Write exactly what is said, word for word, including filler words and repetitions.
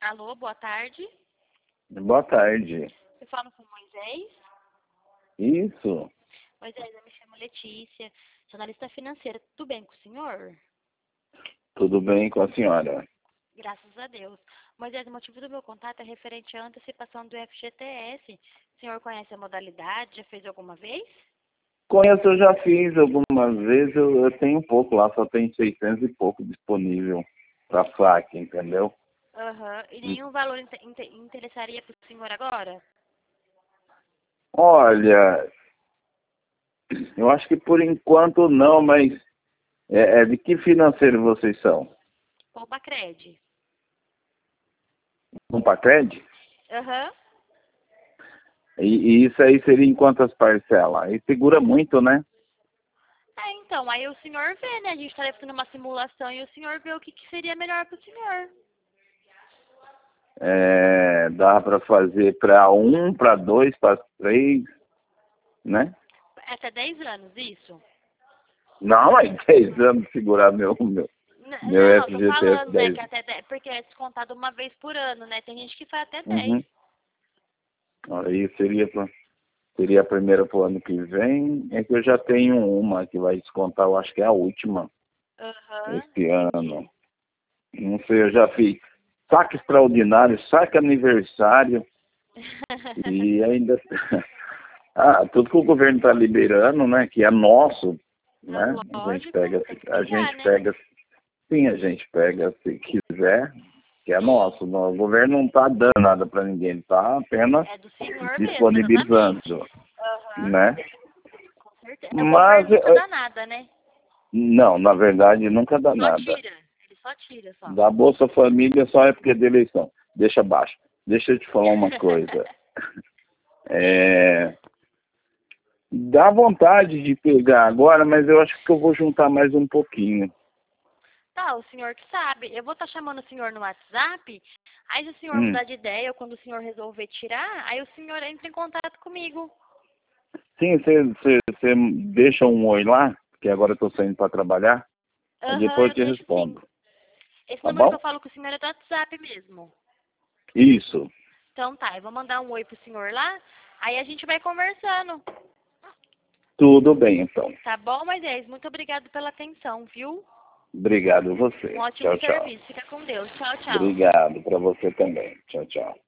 Alô, boa tarde. Boa tarde. Você fala com o Moisés? Isso. Moisés, eu me chamo Letícia, jornalista financeira. Tudo bem com o senhor? Tudo bem com a senhora? Graças a Deus. Moisés, o motivo do meu contato é referente à antecipação do F G T S. O senhor conhece a modalidade? Já fez alguma vez? Conheço, eu já fiz algumas vezes, eu, eu tenho pouco lá, só tem seiscentos e pouco disponível para saque, entendeu? Aham. E nenhum valor inte- inte- interessaria para o senhor agora? Olha, eu acho que por enquanto não, mas é, é de que financeiro vocês são? Poupa Cred. Um Pacred? Aham. E, e isso aí seria em quantas parcelas? Aí segura muito, né? É, então, aí o senhor vê, né? A gente está fazendo uma simulação e o senhor vê o que, que seria melhor para o senhor. É, dá para fazer para um, para dois, para três, né? Até dez anos, isso? Não, aí dez anos segurar meu, meu, N- meu Não, tô F G T S falando, né, dez. que até dez, porque é descontado uma vez por ano, né? Tem gente que faz até dez. Uhum. Aí seria, pra, seria a primeira para o ano que vem. É que eu já tenho uma que vai descontar, eu acho que é a última, Aham, esse entendi. ano. Não sei, eu já fiz saque extraordinário, saque aniversário e ainda... Ah, tudo que o governo está liberando, né, que é nosso, né, a gente Lógico, pega, tem que a pegar, gente né? pega, sim, a gente pega se quiser, que é nosso. O governo não está dando nada para ninguém, ele está apenas É do senhor mesmo, exatamente. disponibilizando, Aham, né? com certeza. O Mas, governo nunca eh, dá nada, né? não, na verdade, nunca dá Só nada. tira. Ele só tira, só. Da Bolsa Família só é porque é de eleição. Deixa abaixo. Deixa eu te falar uma coisa. É, dá vontade de pegar agora, mas eu acho que eu vou juntar mais um pouquinho. Tá, o senhor que sabe. Eu vou estar chamando o senhor no WhatsApp. Aí se o senhor Hum. mudar de ideia ou quando o senhor resolver tirar, aí o senhor entra em contato comigo. Sim, você deixa um oi lá, porque agora eu estou saindo para trabalhar, e Aham, depois eu eu te deixo sim. respondo. Esse Tá número que bom? eu falo com o senhor é do WhatsApp mesmo. Isso. Então tá, eu vou mandar um oi pro senhor lá, aí a gente vai conversando. Tudo bem, então. Tá bom, Moisés? Muito obrigado pela atenção, viu? Obrigado a Um você. ótimo Tchau, tchau. serviço. Fica com Deus. Tchau, tchau. Obrigado para você também. Tchau, tchau.